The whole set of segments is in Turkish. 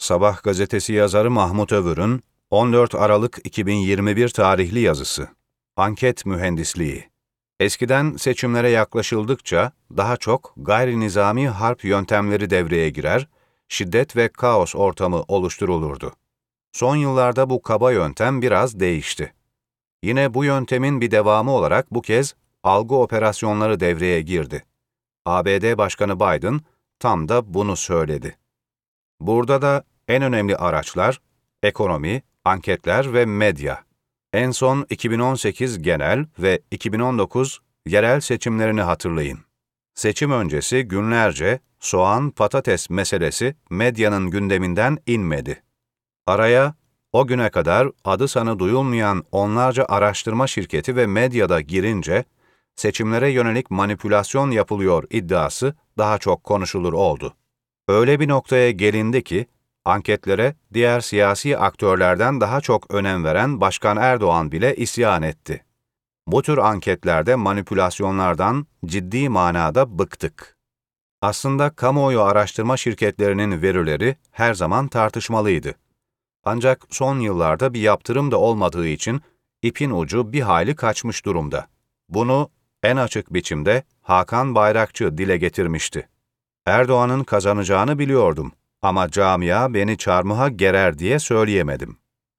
Sabah gazetesi yazarı Mahmut Övür'ün 14 Aralık 2021 tarihli yazısı. Anket mühendisliği. Eskiden seçimlere yaklaşıldıkça daha çok gayri nizami harp yöntemleri devreye girer, şiddet ve kaos ortamı oluşturulurdu. Son yıllarda bu kaba yöntem biraz değişti. Yine bu yöntemin bir devamı olarak bu kez algı operasyonları devreye girdi. ABD Başkanı Biden tam da bunu söyledi. Burada da en önemli araçlar ekonomi, anketler ve medya. En son 2018 genel ve 2019 yerel seçimlerini hatırlayın. Seçim öncesi günlerce soğan, patates meselesi medyanın gündeminden inmedi. Araya o güne kadar adı sanı duyulmayan onlarca araştırma şirketi ve medyada girince seçimlere yönelik manipülasyon yapılıyor iddiası daha çok konuşulur oldu. Öyle bir noktaya gelindi ki, anketlere diğer siyasi aktörlerden daha çok önem veren Başkan Erdoğan bile isyan etti. Bu tür anketlerde manipülasyonlardan ciddi manada bıktık. Aslında kamuoyu araştırma şirketlerinin verileri her zaman tartışmalıydı. Ancak son yıllarda bir yaptırım da olmadığı için ipin ucu bir hayli kaçmış durumda. Bunu en açık biçimde Hakan Bayrakçı dile getirmişti. Erdoğan'ın kazanacağını biliyordum ama camia beni çarmıha gerer diye söyleyemedim.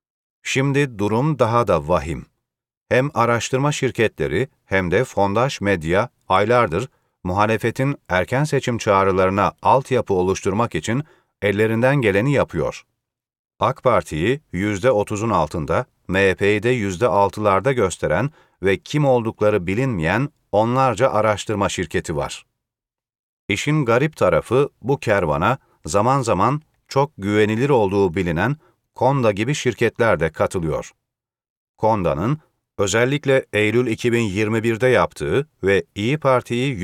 Şimdi durum daha da vahim. Hem araştırma şirketleri hem de fondaş medya aylardır muhalefetin erken seçim çağrılarına altyapı oluşturmak için ellerinden geleni yapıyor. AK Parti'yi %30'un altında, MHP'yi de %6'larda gösteren ve kim oldukları bilinmeyen onlarca araştırma şirketi var. İşin garip tarafı bu kervana zaman zaman çok güvenilir olduğu bilinen Konda gibi şirketler de katılıyor. Konda'nın özellikle Eylül 2021'de yaptığı ve İyi Parti'yi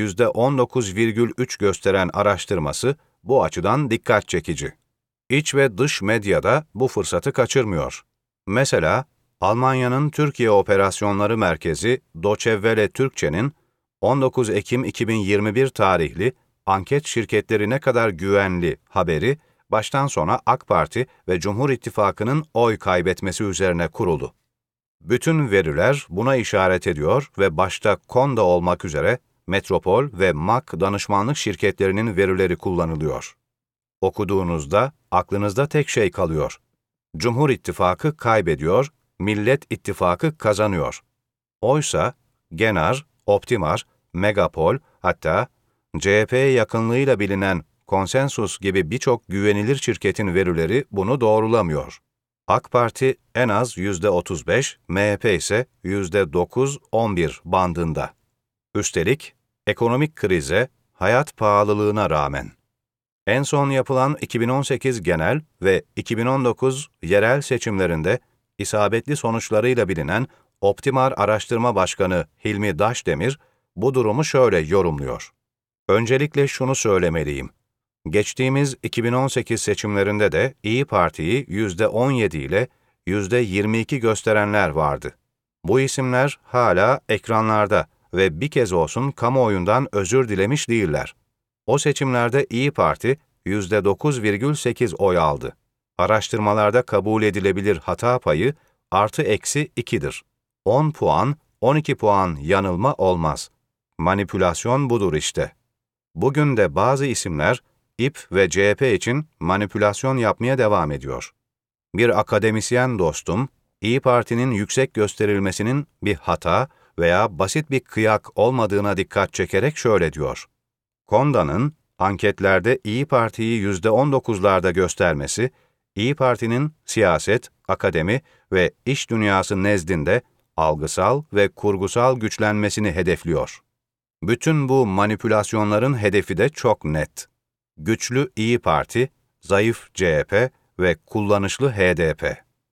%19,3 gösteren araştırması bu açıdan dikkat çekici. İç ve dış medyada bu fırsatı kaçırmıyor. Mesela Almanya'nın Türkiye Operasyonları Merkezi Deutsche Welle Türkçe'nin 19 Ekim 2021 tarihli anket şirketleri ne kadar güvenli haberi baştan sona AK Parti ve Cumhur İttifakı'nın oy kaybetmesi üzerine kuruldu. Bütün veriler buna işaret ediyor ve başta Konda olmak üzere Metropol ve MAK danışmanlık şirketlerinin verileri kullanılıyor. Okuduğunuzda aklınızda tek şey kalıyor. Cumhur İttifakı kaybediyor, Millet İttifakı kazanıyor. Oysa Genar, Optimar, Megapol, hatta CHP'ye yakınlığıyla bilinen Konsensus gibi birçok güvenilir şirketin verileri bunu doğrulamıyor. AK Parti en az %35, MHP ise %9-11 bandında. Üstelik ekonomik krize, hayat pahalılığına rağmen. En son yapılan 2018 genel ve 2019 yerel seçimlerinde isabetli sonuçlarıyla bilinen Optimar Araştırma Başkanı Hilmi Daşdemir bu durumu şöyle yorumluyor. Öncelikle şunu söylemeliyim. Geçtiğimiz 2018 seçimlerinde de İyi Parti'yi %17 ile %22 gösterenler vardı. Bu isimler hala ekranlarda ve bir kez olsun kamuoyundan özür dilemiş değiller. O seçimlerde İyi Parti %9,8 oy aldı. Araştırmalarda kabul edilebilir hata payı +/-2'dir. 10 puan, 12 puan yanılma olmaz. Manipülasyon budur işte. Bugün de bazı isimler İP ve CHP için manipülasyon yapmaya devam ediyor. Bir akademisyen dostum, İyi Parti'nin yüksek gösterilmesinin bir hata veya basit bir kıyak olmadığına dikkat çekerek şöyle diyor. Konda'nın anketlerde İyi Parti'yi %19'larda göstermesi, İyi Parti'nin siyaset, akademi ve iş dünyası nezdinde algısal ve kurgusal güçlenmesini hedefliyor. Bütün bu manipülasyonların hedefi de çok net. Güçlü İyi Parti, zayıf CHP ve kullanışlı HDP.